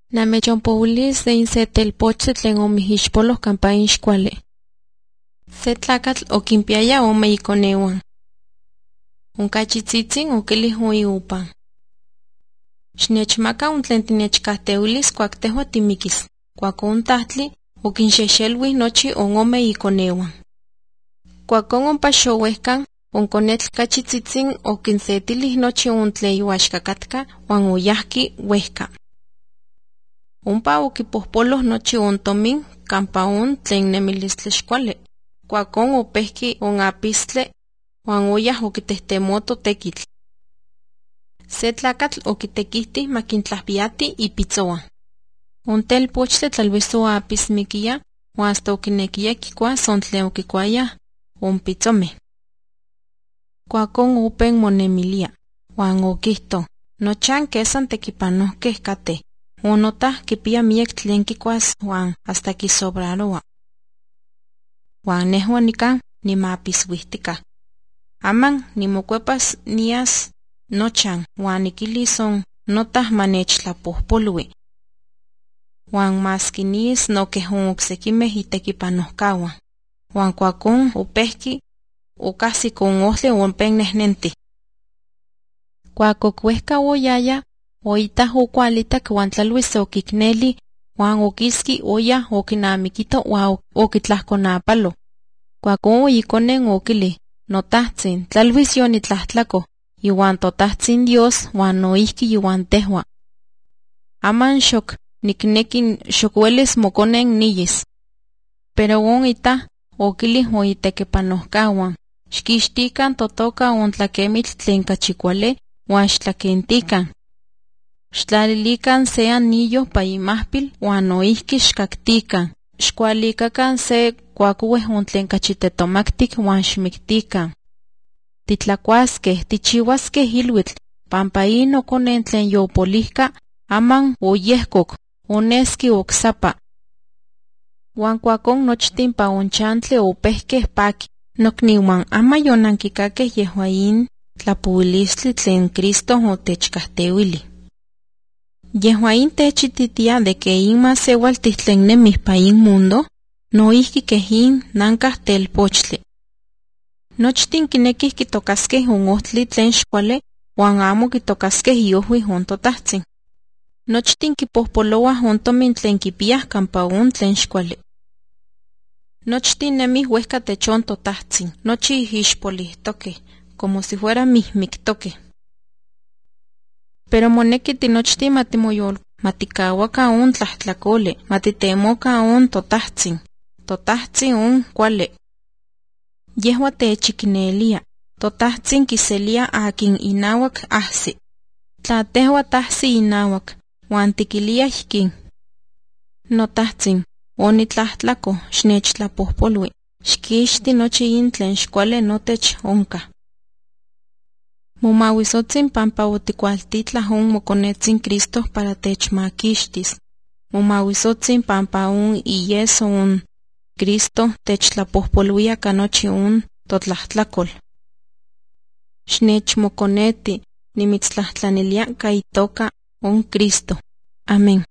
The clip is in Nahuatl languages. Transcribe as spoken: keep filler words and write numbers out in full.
Namechonpouilis de inse telpochtli tlen omihixpolos kampa ixkuali. Se tlakatl okimpiaya ome ikoneuan. Onkachitzitsin okilih oiupan. Xnechmaka on tlen tinechkahteuilis kuak tehua timikis. Kuakon tahtli okinxexelwih nochi on ome ikoneuan. Kuakon ompa xouehkan onkonetl kachitzitsin okinsetilih nochi on tlen yuaxkakatka uan oyahki uehka. Ompa okipohpoloh nochi on tomin kampa on tlen nemilistli xkuali. Kuakon opehki on apistle uan oyah okitehtemooto tekitl. Se tlakatl okitekihti makintlahpiati ipitzoa. On telpochtli tlalviso apismikiya uan hasta okinekiya kikuas on tlen okikuayah on pitzomeh. Kuakon open monemilia uan okihto: nochan kesan tekipanohkeh kateh. Onotah kipia miek tlen kikuas uan hasta kisobraroa. Uan nehua nikan nimapiswihtika. Aman nimokuepas nias nochan uan nikilis on notah manechtlapojpolui. Uan maski niis nokeh on oksekimeh itekipanohkawan. Uan kuakon opehki okahsik on ohtli ompen nehnenti. Kuak okuehka oyaya, oitah okualitak uan tlalvis okikneli uan okiski oyah okinamikito uan okitlahkonapalo. Kuakon oikonen okilih: notahtzin, tlalvis yonitlahtlako, iuan totahtzin Dios uan noihki iuan tehua. Aman xok nikneki xok uelis mokonen niyis. Pero on itah okilih oitekipanohkawan: xkixtikan totoka on tlakemitl tlen kachikuale uan xtlakentikan. Xtlalilikan se anillo pa imahpil uan noihki xkaktikan. Xkualikakan se kuakuweh on tlen kachitetomaktik uan xmiktikan. Titlakuaskeh, tichiwaskeh ilwitl, pampa in okonen tlen yopolihka aman oyehkok, oneski oksapa. Uan kuakon nochtin pa on chantli opehkeh paki. Nokniuan, ama yonankikakeh yehua in tlapuilistli tlen Cristo otechkahteuili. Yehua in techititia de que in masewaltih tlen nemih pa in mundo, noihki keh in nankah telpochtli. Nochtin kinekih kitokaskeh on ohtli tlen xkuali uan amo kitokaskeh iohwih on totahtzin. Nochtin kipohpolouah on tomin tlen kipiah kampa on tlen xkuali. Nochtin nemih uehka techon totahtzin, nochi ixpolihtokeh, como si fuera mihmiktokeh. Pero moneki tinochtin matimoyol, matikawaka on tlahtlakole, matitemoka on totahtzin, totahtzin on kuali. Yehua techiknelia, totahtzin kiselia akin inawak ahsi. Tla tehua tahsi inawak, uan tikilia ihkin: notahtzin, onitlahtlako, xnechtlapojpolui, xkixti nochi in tlen xkuali notech onka. Momawisotzin pampa otikualtitlah on mokonetzin Cristo para techmakixtis. Momawisotzin pampa on iyeso on Cristo techtlapojpoluia ka nochi on totlahtlakol. Xnechmokoneti, nimitztlahtlanelia ka itoka on Cristo. Amén.